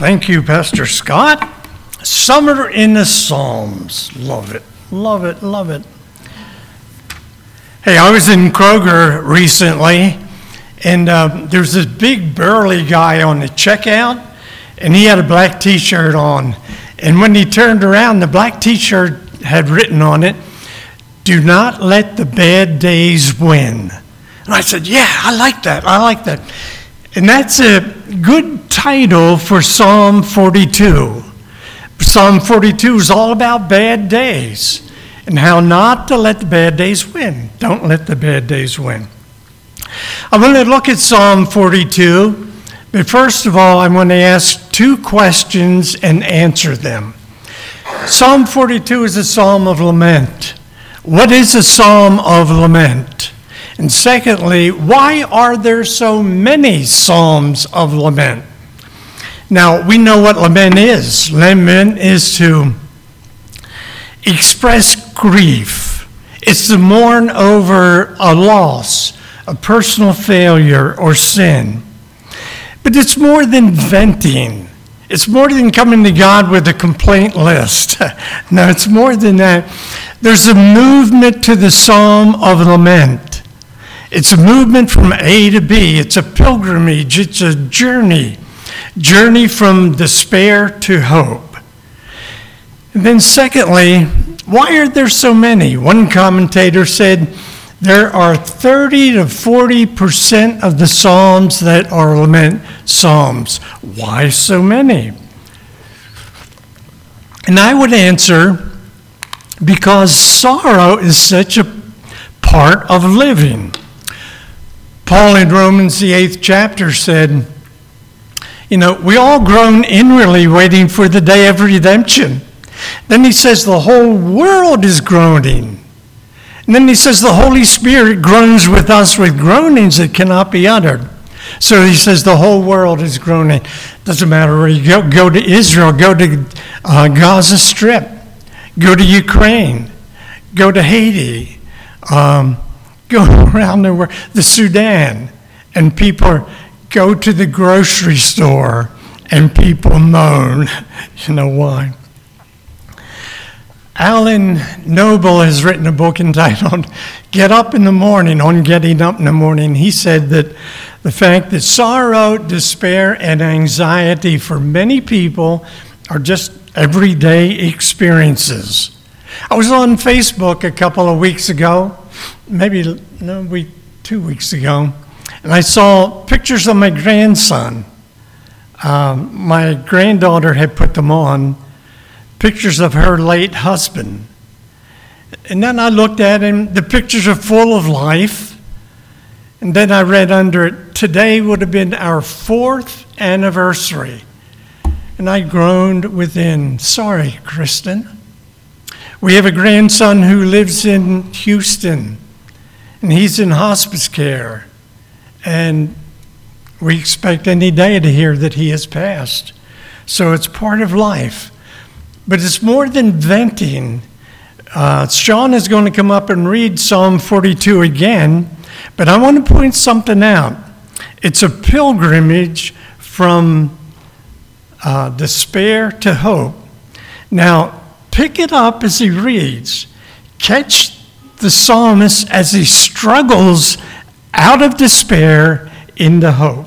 Thank you, Pastor Scott. Summer in the Psalms. Love it, love it, love it. Hey, I was in Kroger recently, and there's this big burly guy on the checkout, and he had a black t-shirt on. And when he turned around, the black t-shirt had written on it, "Do not let the bad days win." And I said, yeah, I like that. And that's a good title for Psalm 42. Psalm 42 is all about bad days and how not to let the bad days win. Don't let the bad days win. I want to look at Psalm 42, but first of all, I want to ask two questions and answer them. Psalm 42 is a psalm of lament. What is a psalm of lament? And secondly, why are there so many psalms of lament? Now, we know what lament is. Lament is to express grief. It's to mourn over a loss, a personal failure, or sin. But it's more than venting. It's more than coming to God with a complaint list. No, it's more than that. There's a movement to the psalm of lament. It's a movement from A to B. It's a pilgrimage. It's a journey from despair to hope. And then secondly, why are there so many? One commentator said there are 30 to 40% of the psalms that are lament psalms. Why so many? And I would answer, because sorrow is such a part of living. Paul in Romans, the 8th chapter said, we all groan inwardly waiting for the day of redemption. Then he says the whole world is groaning. And then he says the Holy Spirit groans with us with groanings that cannot be uttered. So he says the whole world is groaning. Doesn't matter where you go. Go to Israel, go to Gaza Strip, go to Ukraine, go to Haiti, go around the Sudan, and people go to the grocery store, and people moan. You know why? Alan Noble has written a book entitled Get Up in the Morning, on Getting Up in the Morning. He said that the fact that sorrow, despair, and anxiety for many people are just everyday experiences. I was on Facebook a couple of weeks ago, 2 weeks ago, and I saw pictures of my grandson. My granddaughter had put them on, pictures of her late husband. And then I looked at him, the pictures are full of life. And then I read under it, today would have been our 4th anniversary. And I groaned within, sorry, Kristen. We have a grandson who lives in Houston, and he's in hospice care. And we expect any day to hear that he has passed. So it's part of life. But it's more than venting. Sean is going to come up and read Psalm 42 again, but I want to point something out. It's a pilgrimage from despair to hope. Now, pick it up as he reads. Catch the psalmist as he struggles out of despair into hope.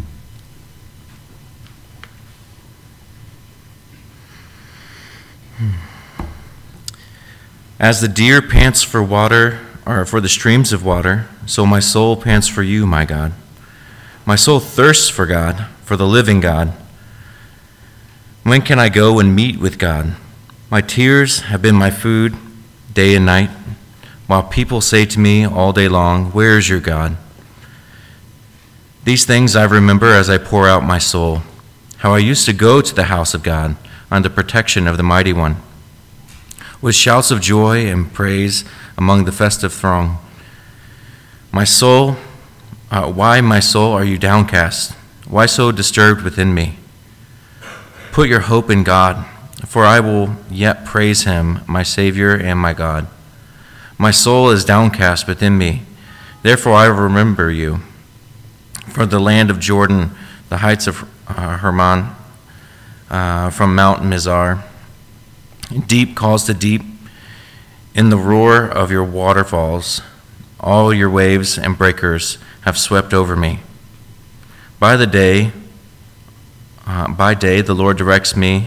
As the deer pants for water, or for the streams of water, so my soul pants for you, my God. My soul thirsts for God, for the living God. When can I go and meet with God? My tears have been my food day and night, while people say to me all day long, where is your God? These things I remember as I pour out my soul, how I used to go to the house of God under the protection of the Mighty One, with shouts of joy and praise among the festive throng. My soul, why, my soul, are you downcast? Why so disturbed within me? Put your hope in God, for I will yet praise him, my Savior and my God. My soul is downcast within me, therefore I will remember you. For the land of Jordan, the heights of Hermon, from Mount Mizar. Deep calls to deep in the roar of your waterfalls. All your waves and breakers have swept over me. By day, the Lord directs me.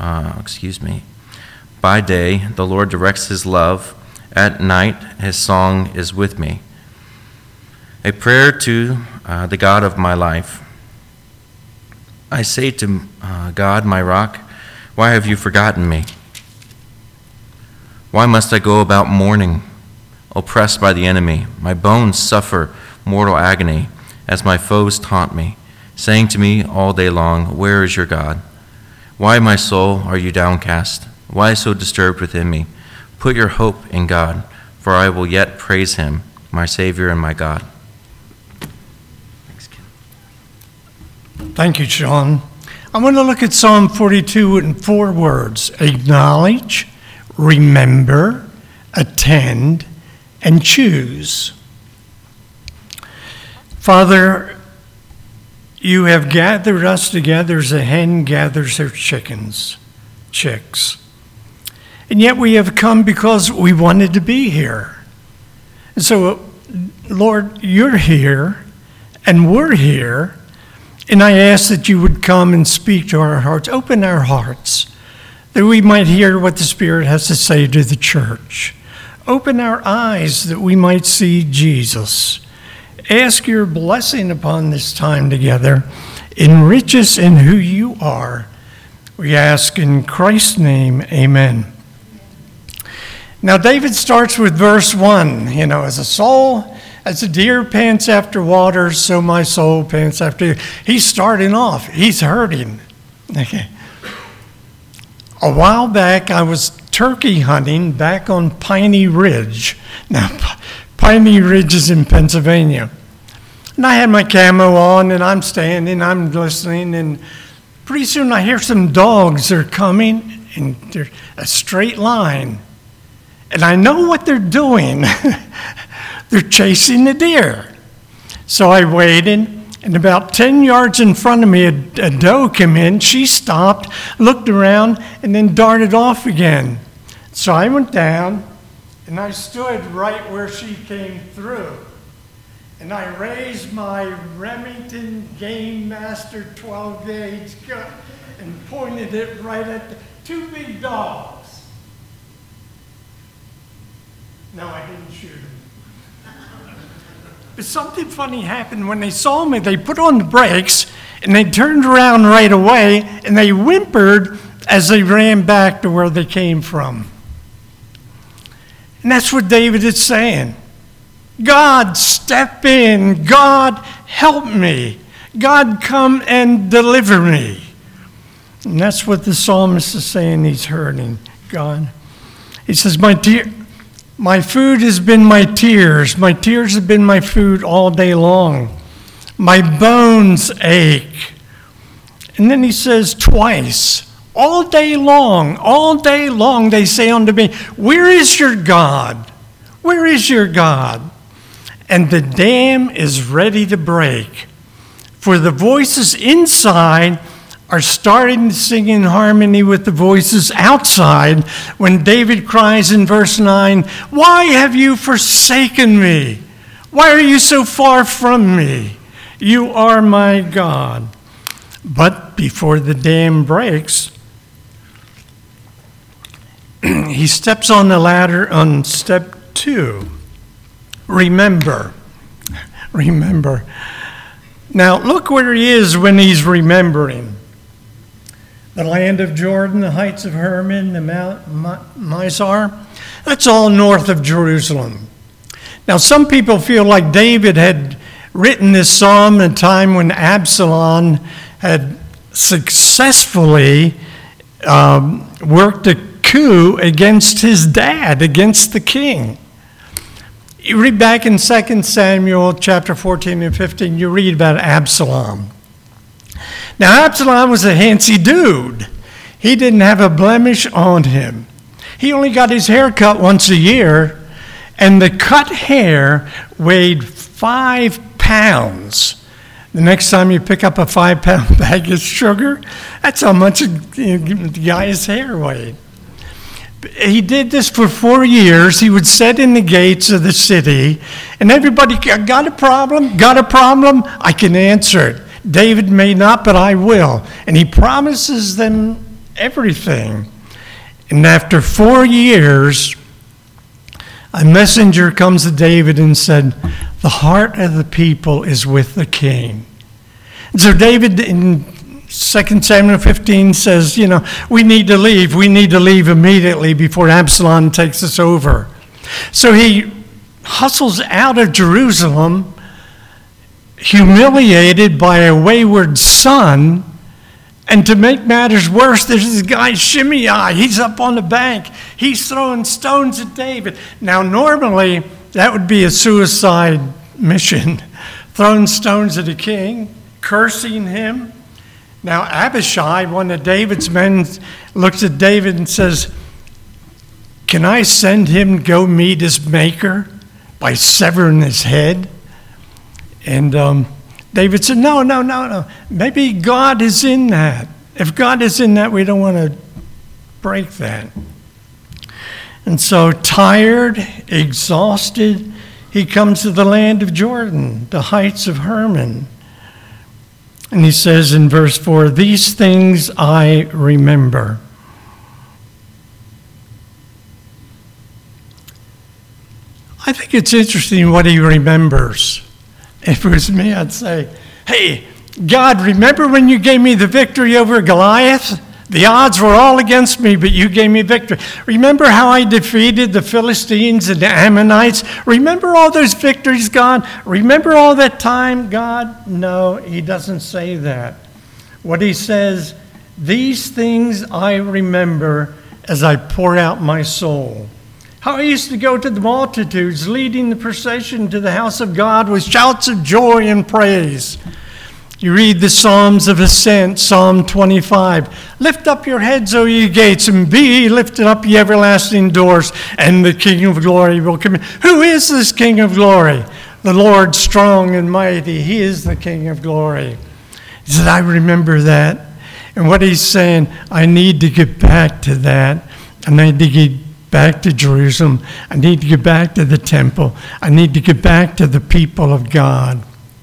By day, the Lord directs his love. At night, his song is with me. A prayer to the God of my life. I say to God, my rock, why have you forgotten me? Why must I go about mourning, oppressed by the enemy? My bones suffer mortal agony as my foes taunt me, saying to me all day long, where is your God? Why, my soul, are you downcast? Why so disturbed within me? Put your hope in God, for I will yet praise him, my Savior and my God. Thank you, Sean. I want to look at Psalm 42 in 4 words: acknowledge, remember, attend, and choose. Father, you have gathered us together as a hen gathers her chicks. And yet we have come because we wanted to be here. And so, Lord, you're here, and we're here, and I ask that you would come and speak to our hearts, open our hearts, that we might hear what the Spirit has to say to the church. Open our eyes that we might see Jesus. Ask your blessing upon this time together. Enrich us in who you are. We ask in Christ's name, amen. Now, David starts with verse 1. As a deer pants after water, so my soul pants after you. He's starting off. He's hurting. Okay. A while back, I was turkey hunting back on Piney Ridge. Now, Piney Ridge is in Pennsylvania. And I had my camo on, and I'm standing, I'm listening, and pretty soon I hear some dogs are coming, and they're a straight line. And I know what they're doing. They're chasing the deer. So I waited, and about 10 yards in front of me, a doe came in. She stopped, looked around, and then darted off again. So I went down, and I stood right where she came through. And I raised my Remington Game Master 12-gauge gun and pointed it right at the 2 big dogs. No, I didn't shoot them. But something funny happened when they saw me. They put on the brakes, and they turned around right away, and they whimpered as they ran back to where they came from. And that's what David is saying. God, step in. God, help me. God, come and deliver me. And that's what the psalmist is saying. He's hurting. God. He says, my food has been my tears. My tears have been my food all day long. My bones ache. And then he says twice, all day long they say unto me, where is your God? Where is your God? And the dam is ready to break. For the voices inside are starting to sing in harmony with the voices outside when David cries in verse 9, why have you forsaken me? Why are you so far from me? You are my God. But before the dam breaks, he steps on the ladder on step 2. Remember. Now look where he is when he's remembering. The land of Jordan, the heights of Hermon, the Mount Mizar, that's all north of Jerusalem. Now some people feel like David had written this psalm at a time when Absalom had successfully worked a coup against his dad, against the king. You read back in 2 Samuel chapter 14 and 15, you read about Absalom. Now, Absalom was a handsy dude. He didn't have a blemish on him. He only got his hair cut once a year, and the cut hair weighed 5 pounds. The next time you pick up a 5-pound bag of sugar, that's how much the guy's hair weighed. He did this for 4 years. He would sit in the gates of the city, and everybody, got a problem? Got a problem? I can answer it. David may not, but I will. And he promises them everything. And after 4 years, a messenger comes to David and said, the heart of the people is with the king. And so David in 2 Samuel 15 says, we need to leave. We need to leave immediately before Absalom takes us over. So he hustles out of Jerusalem, humiliated by a wayward son. And to make matters worse, there's this guy Shimei. He's up on the bank. He's throwing stones at David. Now, normally, that would be a suicide mission. Throwing stones at a king, cursing him. Now, Abishai, one of David's men, looks at David and says, can I send him to go meet his maker by severing his head? And David said, no. Maybe God is in that. If God is in that, we don't want to break that. And so, tired, exhausted, he comes to the land of Jordan, the heights of Hermon. And he says in verse 4, these things I remember. I think it's interesting what he remembers. If it was me, I'd say, hey, God, remember when you gave me the victory over Goliath? The odds were all against me, but you gave me victory. Remember how I defeated the Philistines and the Ammonites? Remember all those victories, God? Remember all that time, God? No, he doesn't say that. What he says, these things I remember as I pour out my soul. How I used to go to the multitudes, leading the procession to the house of God with shouts of joy and praise. You read the Psalms of Ascent, Psalm 25. Lift up your heads, O ye gates, and be ye lifted up, ye everlasting doors, and the King of glory will come in. Who is this King of glory? The Lord strong and mighty. He is the King of glory. He said, I remember that. And what he's saying, I need to get back to that. I need to get back to Jerusalem. I need to get back to the temple. I need to get back to the people of God.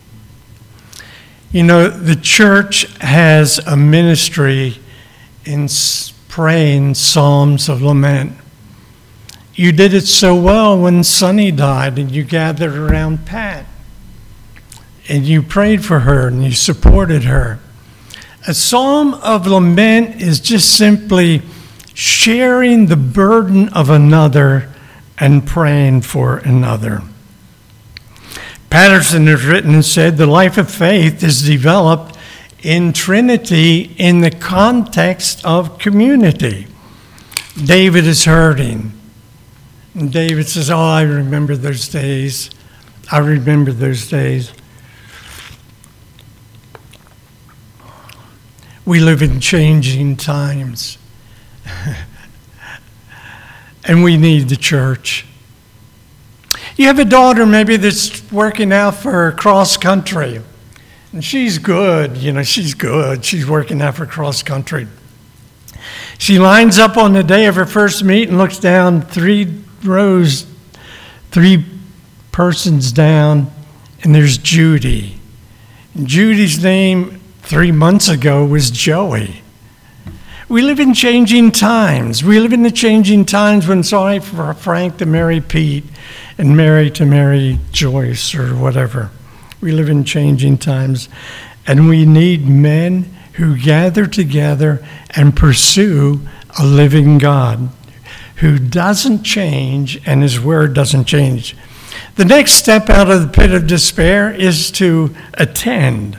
The church has a ministry in praying psalms of lament. You did it so well when Sonny died and you gathered around Pat. And you prayed for her and you supported her. A psalm of lament is just simply sharing the burden of another and praying for another. Patterson has written and said, the life of faith is developed in Trinity in the context of community. David is hurting. And David says, oh, I remember those days. I remember those days. We live in changing times. And we need the church. You have a daughter maybe that's working out for cross country. And she's good, she's good. She's working out for cross country. She lines up on the day of her first meet and looks down 3 rows, 3 persons down, and there's Judy. And Judy's name 3 months ago was Joey. We live in changing times. We live in the changing times when it's all right for Frank to marry Pete and Mary to marry Joyce or whatever. We live in changing times. And we need men who gather together and pursue a living God who doesn't change and his word doesn't change. The next step out of the pit of despair is to attend.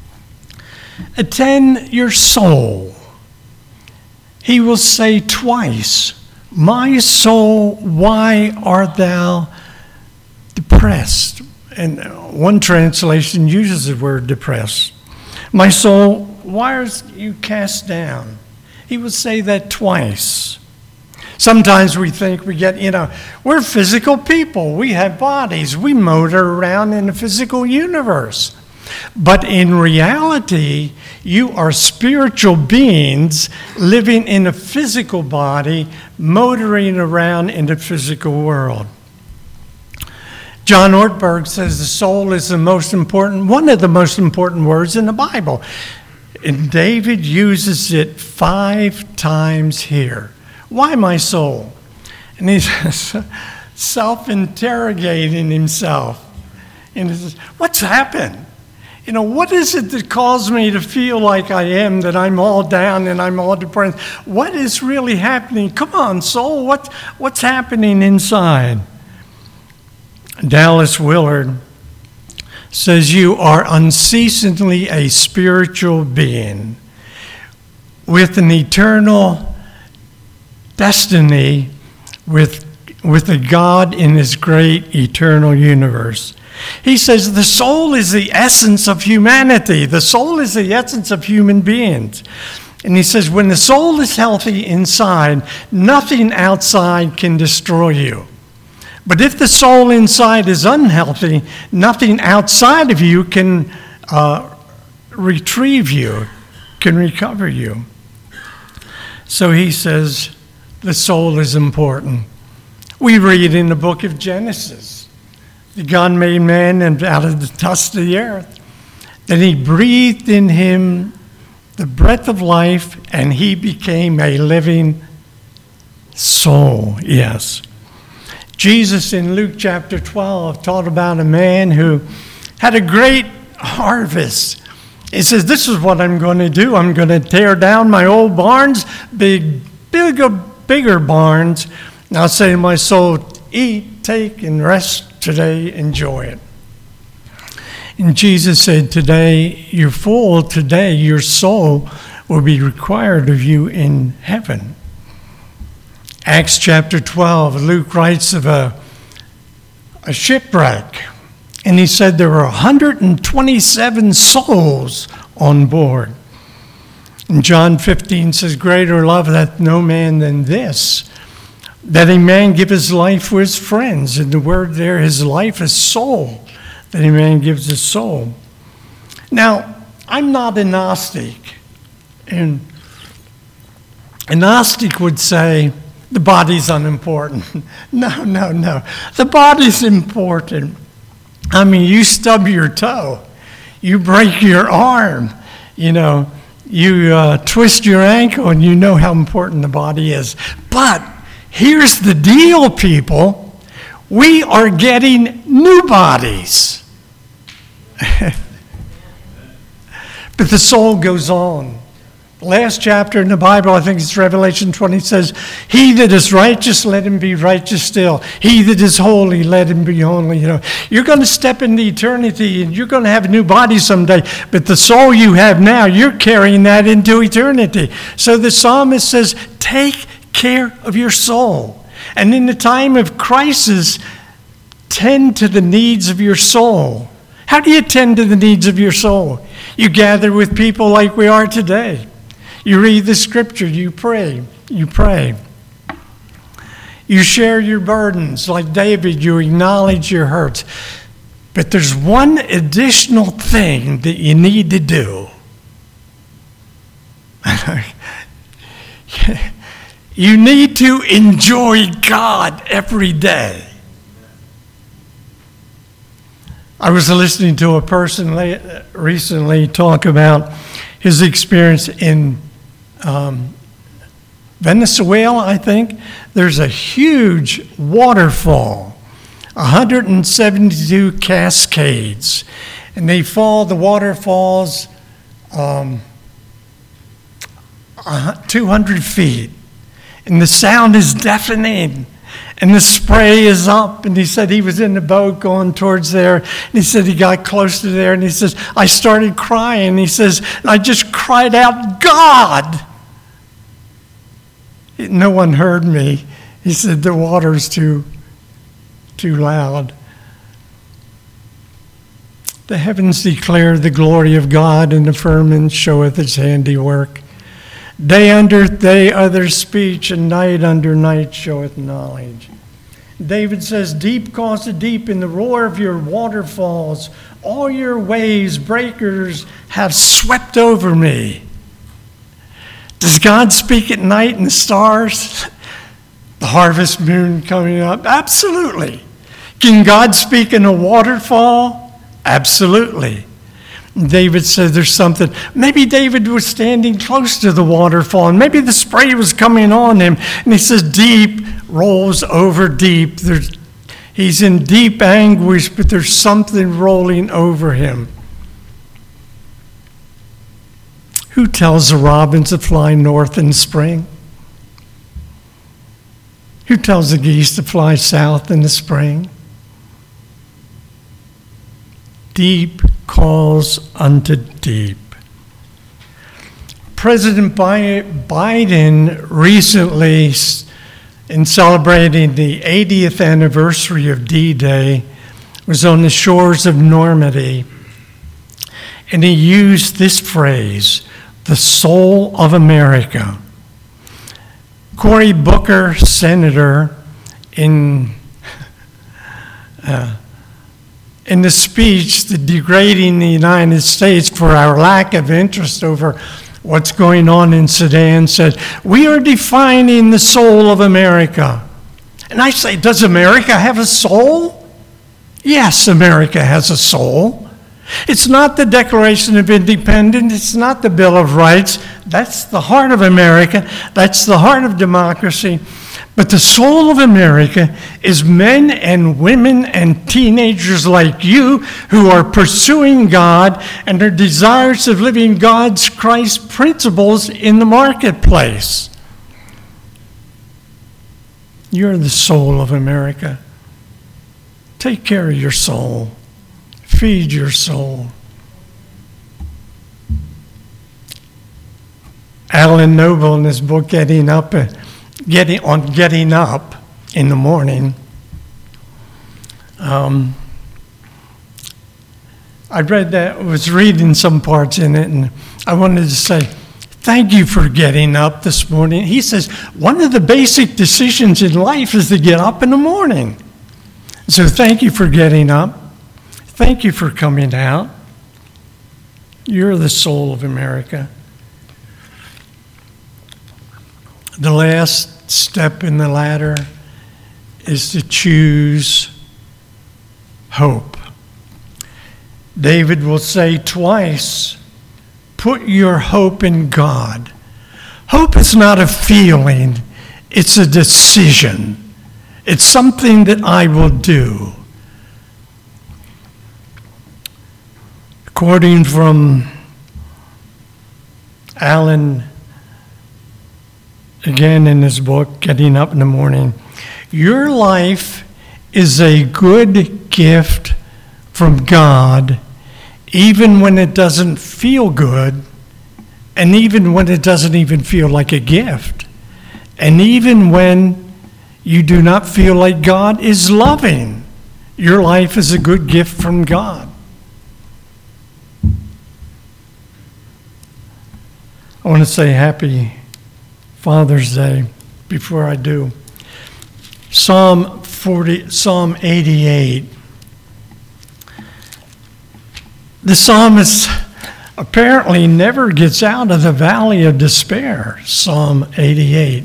Attend your soul. He will say twice, my soul, why art thou depressed? And one translation uses the word depressed. My soul, why are you cast down? He will say that twice. Sometimes we think we get, we're physical people. We have bodies. We motor around in the physical universe. But in reality, you are spiritual beings living in a physical body, motoring around in the physical world. John Ortberg says the soul is one of the most important words in the Bible. And David uses it 5 times here. Why my soul? And he's self-interrogating himself. And he says, what's happened? What is it that caused me to feel like I am, that I'm all down and I'm all depressed? What is really happening? Come on, soul, what's happening inside? Dallas Willard says you are unceasingly a spiritual being with an eternal destiny with a God in his great eternal universe. He says the soul is the essence of humanity. The soul is the essence of human beings. And he says when the soul is healthy inside, nothing outside can destroy you. But if the soul inside is unhealthy, nothing outside of you can retrieve you, can recover you. So he says the soul is important. We read in the book of Genesis that God made man and out of the dust of the earth, that he breathed in him the breath of life, and he became a living soul. Yes. Jesus in Luke chapter 12 taught about a man who had a great harvest. He says, this is what I'm going to do. I'm going to tear down my old barns, bigger barns. And I'll say to my soul, eat, take, and rest today. Enjoy it. And Jesus said, today you're full. Today your soul will be required of you in heaven. Acts chapter 12, Luke writes of a shipwreck, and he said there were 127 souls on board. And John 15 says, greater love hath no man than this, that a man give his life for his friends. And the word there, his life is soul, that a man gives his soul. Now, I'm not a Gnostic, and a Gnostic would say, the body's unimportant. No. The body's important. I mean, you stub your toe, you break your arm, you twist your ankle, and you know how important the body is. But here's the deal, people. We are getting new bodies. But the soul goes on. Last chapter in the Bible, I think it's Revelation 20, says, he that is righteous, let him be righteous still. He that is holy, let him be holy. You're going to step into eternity, and you're going to have a new body someday. But the soul you have now, you're carrying that into eternity. So the psalmist says, take care of your soul. And in the time of crisis, tend to the needs of your soul. How do you tend to the needs of your soul? You gather with people like we are today. You read the scripture, you pray. You share your burdens. Like David, you acknowledge your hurts. But there's one additional thing that you need to do. You need to enjoy God every day. I was listening to a person recently talk about his experience in Venezuela, I think. There's a huge waterfall, 172 cascades, and the water falls 200 feet, and the sound is deafening. And the spray is up, and he said he was in the boat going towards there, and he said he got close to there, and he says, I started crying. He says, and I just cried out, God! No one heard me. He said, the water's too loud. The heavens declare the glory of God, and the firmament showeth his handiwork. Day under day other speech, and night under night showeth knowledge. David says, deep calls to deep in the roar of your waterfalls. All your waves, breakers, have swept over me. Does God speak at night in the stars? The harvest moon coming up? Absolutely. Can God speak in a waterfall? Absolutely. David said there's something. Maybe David was standing close to the waterfall, and maybe the spray was coming on him. And he says, deep rolls over deep. He's in deep anguish, but there's something rolling over him. Who tells the robins to fly north in spring? Who tells the geese to fly south in the spring? Deep calls unto deep. President Biden recently, in celebrating the 80th anniversary of D-Day, was on the shores of Normandy, and he used this phrase, the soul of America. Cory Booker, senator, in the speech degrading the United States for our lack of interest over what's going on in Sudan, said, we are defining the soul of America. And I say, does America have a soul? Yes, America has a soul. It's not the Declaration of Independence. It's not the Bill of Rights. That's the heart of America. That's the heart of democracy. But the soul of America is men and women and teenagers like you who are pursuing God and their desires of living God's Christ principles in the marketplace. You're the soul of America. Take care of your soul. Feed your soul. Alan Noble, in his book Getting Up in the Morning, I read that, was reading some parts in it, and I wanted to say, thank you for getting up this morning. He says, one of the basic decisions in life is to get up in the morning. So thank you for getting up. Thank you for coming out. You're the soul of America. The last step in the ladder is to choose hope. David will say twice, put your hope in God. Hope is not a feeling, it's a decision. It's something that I will do. Quoting from Alan, again in his book, Getting Up in the Morning, your life is a good gift from God, even when it doesn't feel good, and even when it doesn't even feel like a gift, and even when you do not feel like God is loving. Your life is a good gift from God. I want to say happy Father's Day before I do. Psalm 88. The psalmist apparently never gets out of the valley of despair. Psalm 88.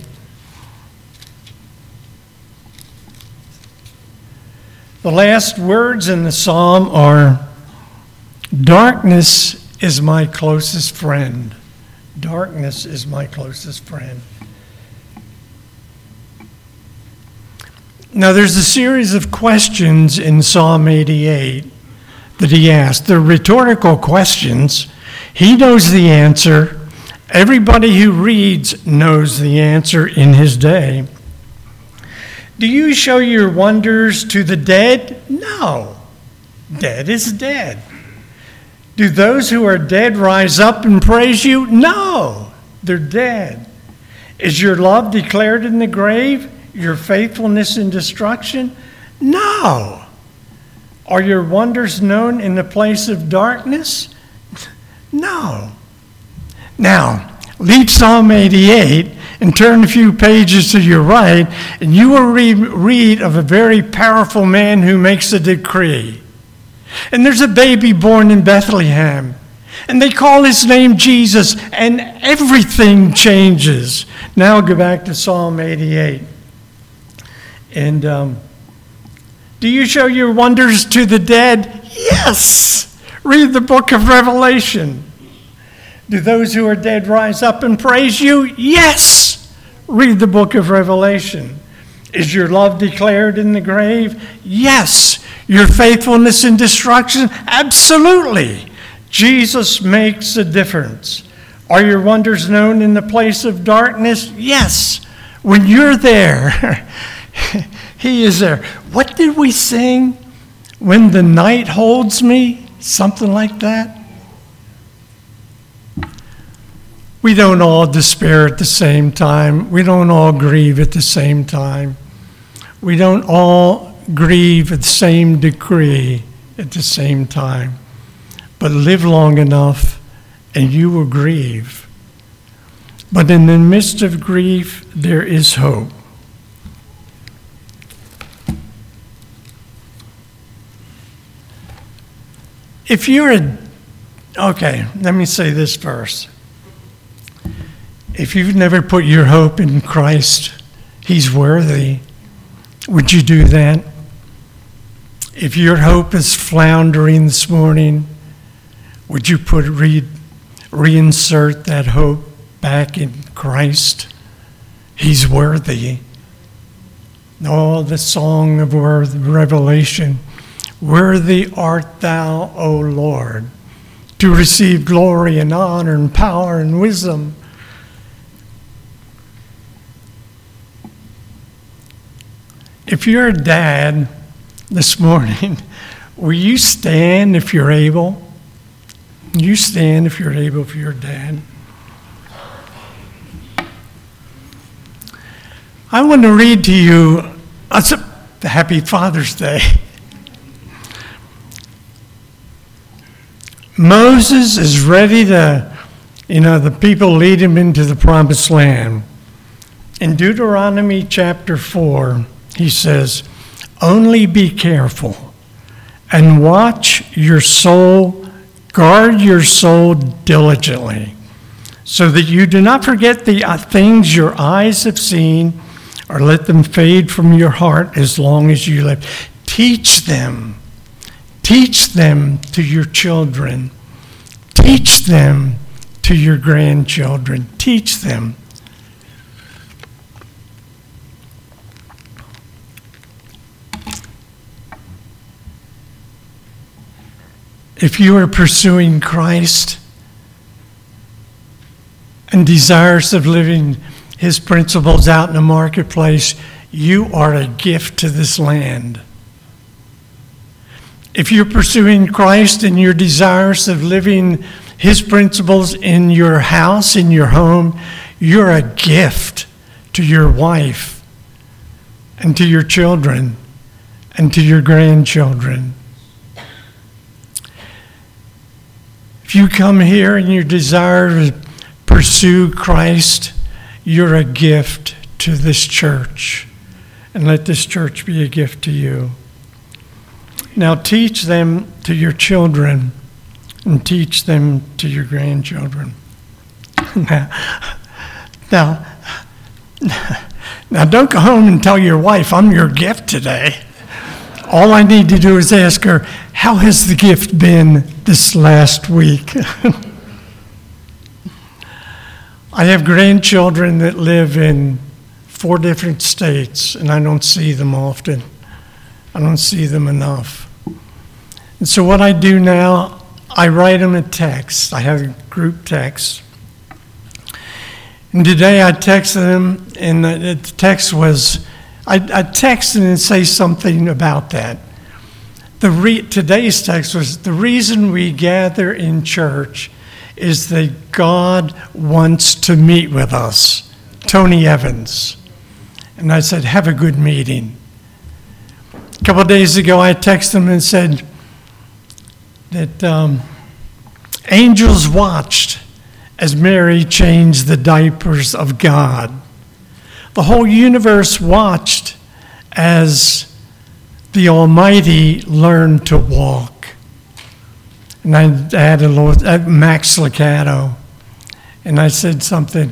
The last words in the psalm are, darkness is my closest friend. Darkness is my closest friend. Now, there's a series of questions in Psalm 88 that he asked. They're rhetorical questions. He knows the answer. Everybody who reads knows the answer in his day. Do you show your wonders to the dead? No. Dead is dead. Do those who are dead rise up and praise you? No, they're dead. Is your love declared in the grave? Your faithfulness in destruction? No. Are your wonders known in the place of darkness? No. Now, leave Psalm 88 and turn a few pages to your right, and you will read of a very powerful man who makes a decree. And there's a baby born in Bethlehem, and they call his name Jesus, and everything changes. Now go back to Psalm 88. And do you show your wonders to the dead? Yes. Read the book of Revelation. Do those who are dead rise up and praise you? Yes. Read the book of Revelation. Is your love declared in the grave? Yes. Your faithfulness in destruction? Absolutely. Jesus makes a difference. Are your wonders known in the place of darkness? Yes. When you're there, he is there. What did we sing? When the night holds me? Something like that. We don't all despair at the same time. We don't all grieve at the same time. We don't all grieve at the same degree at the same time. But live long enough and you will grieve. But in the midst of grief, there is hope. If you're okay, let me say this first. If you've never put your hope in Christ, he's worthy. Would you do that? If your hope is floundering this morning, would you reinsert that hope back in Christ? He's worthy. Oh, the song of Revelation. Worthy art thou, O Lord, to receive glory and honor and power and wisdom. If you're a dad this morning, will you stand if you're able? You stand if you're able, if you're a dad. I want to read to you, Happy Father's Day. Moses is ready to, the people lead him into the promised land. In Deuteronomy chapter 4, he says, only be careful and watch your soul, guard your soul diligently, so that you do not forget the things your eyes have seen, or let them fade from your heart as long as you live. Teach them to your children. Teach them to your grandchildren. Teach them. If you are pursuing Christ and desirous of living his principles out in the marketplace, you are a gift to this land. If you're pursuing Christ and you're desirous of living his principles in your house, in your home, you're a gift to your wife and to your children and to your grandchildren. If you come here and you desire to pursue Christ, you're a gift to this church. And let this church be a gift to you. Now teach them to your children and teach them to your grandchildren. Now don't go home and tell your wife, I'm your gift today. All I need to do is ask her, how has the gift been this last week? I have grandchildren that live in 4 different states, and I don't see them often. I don't see them enough. And so what I do now, I write them a text. I have a group text. And today I texted them, and the text was, I text and say something about that. Today's text was, the reason we gather in church is that God wants to meet with us. Tony Evans. And I said, have a good meeting. A couple of days ago, I texted him and said that angels watched as Mary changed the diapers of God. The whole universe watched as the Almighty learned to walk. And I had Max Lucado, and I said something,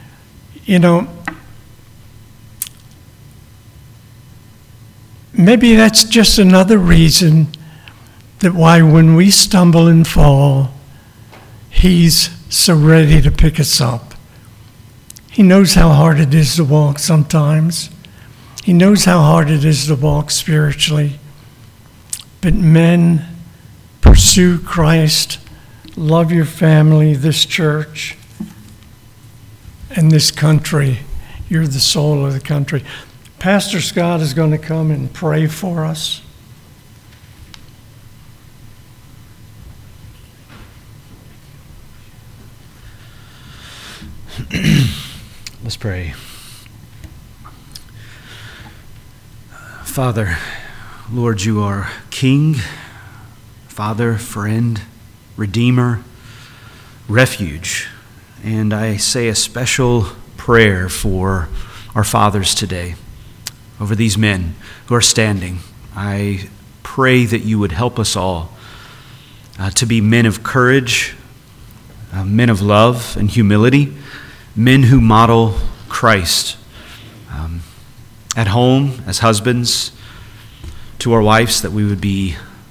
maybe that's just another reason that why when we stumble and fall, He's so ready to pick us up. He knows how hard it is to walk sometimes. He knows how hard it is to walk spiritually. But men, pursue Christ, love your family, this church, and this country. You're the soul of the country. Pastor Scott is going to come and pray for us. Let's pray. Father, Lord, you are King, Father, friend, Redeemer, refuge. And I say a special prayer for our fathers today, over these men who are standing. I pray that you would help us all to be men of courage, men of love and humility, men who model Christ at home as husbands, to our wives, that we would be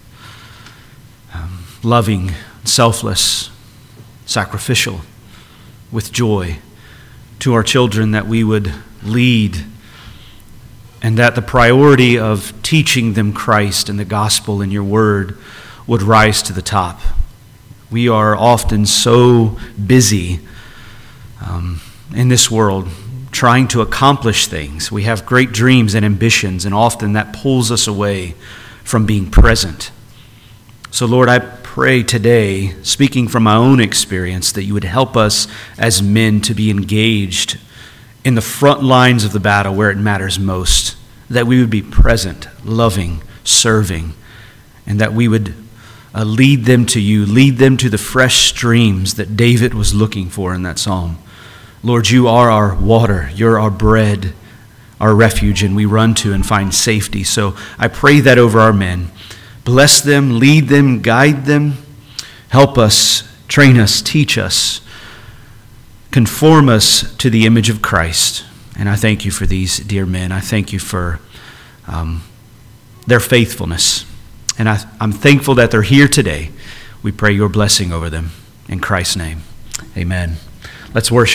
loving, selfless, sacrificial, with joy, to our children, that we would lead, and that the priority of teaching them Christ and the gospel and your word would rise to the top. We are often so busy in this world trying to accomplish things. We have great dreams and ambitions, and often that pulls us away from being present. So Lord, I pray today, speaking from my own experience, that you would help us as men to be engaged in the front lines of the battle where it matters most, that we would be present, loving, serving, and that we would lead them to you, lead them to the fresh streams that David was looking for in that psalm. Lord, you are our water, you're our bread, our refuge, and we run to and find safety. So I pray that over our men. Bless them, lead them, guide them, help us, train us, teach us, conform us to the image of Christ. And I thank you for these dear men. I thank you for their faithfulness. And I'm thankful that they're here today. We pray your blessing over them. In Christ's name, amen. Let's worship.